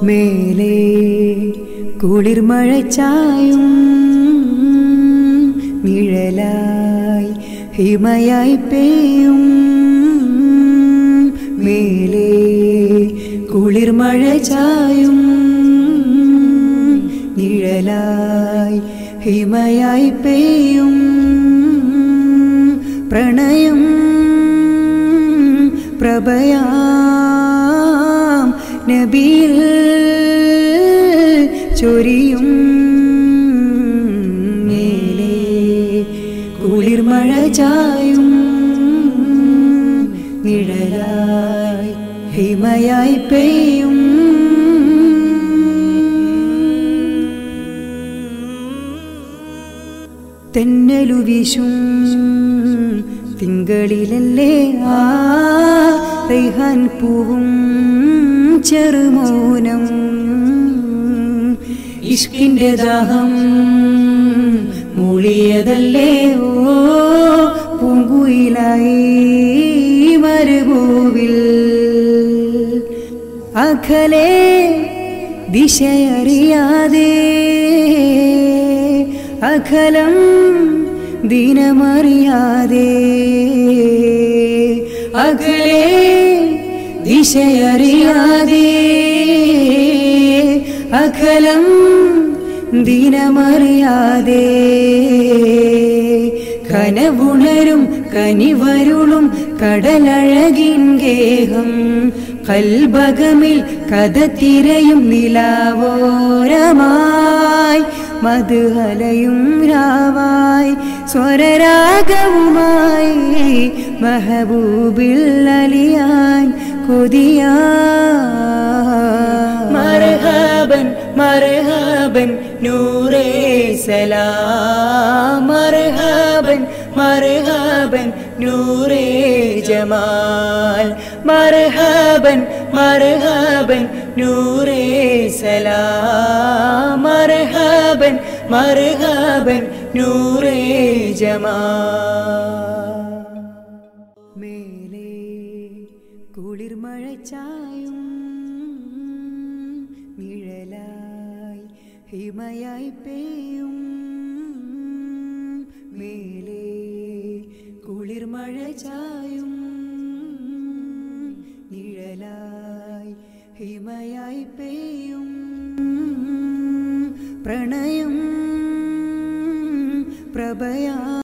മേലേ കുളിർമഴച്ചായും നിഴലായി ഹിമയായി പെയ്യും. മേലേ കുളിർമഴച്ചായും നിഴലായി ഹിമയായി പെയ്യും. പ്രണയം പ്രഭയാം നബിയിൽ ചൊരിയും. മേലേ കുളിർമഴ ചായും നിഴലായി ഹിമയായി പെയ്യും. തെന്നലു വീശും തിങ്കളിലല്ലേ ആ റൈഹാൻ പൂവും ചെറുമൗനം. ഇഷ്കിന്റെ ദാഹം മൂളിയതല്ലേ ഓ പൂങ്കുയിലായി മരുഭൂവിൽ. അകലെ ദിശയറിയാതെ അകലം ദിനമറിയാതെ അകലെ ദിശയറിയാതെ അകലം ദിനമറിയാതെ കനവുണരും കനിവരുളും കടലഴകിൻ ഗേഹം. കൽബകമിൽ കഥ തിരയും നിലാവോരമായി മധുഹലയും രാവായി സ്വരരാഗവുമായി മെഹബൂബിൽ അലിയാൻ കൊതിയാ. മർഹബൻ മർഹബൻ നൂറേ സലാം. മർഹബൻ മർഹബൻ നൂറേ ജമാൽ. മർഹബൻ മർഹബൻ നൂറേ സലാം. മർഹബൻ മർഹബൻ നൂറേ ജമാൽ. മേലേ കുളിർമഴ ചായും നിഴലായി ഹിമയായി പെയ്യും. മേലേ കുളിർമഴ ചായും നിഴലായി ഹിമയായി പെയ്യും. പ്രണയം പ്രഭയാ